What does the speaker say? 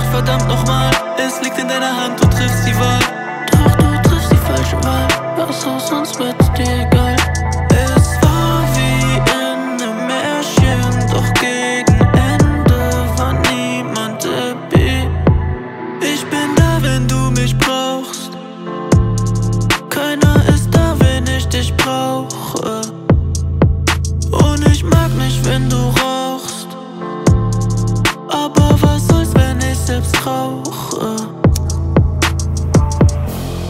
verdammt nochmal. Es liegt in deiner Hand, du triffst die Wahl. Doch du triffst die falsche Wahl. Hör's auf, sonst wird's dir egal. Es war wie in nem Märchen, doch gegen Ende war niemand happy. Ich bin da, wenn du mich brauchst. Keiner ist da, wenn ich dich brauche. Und ich mag nicht, wenn du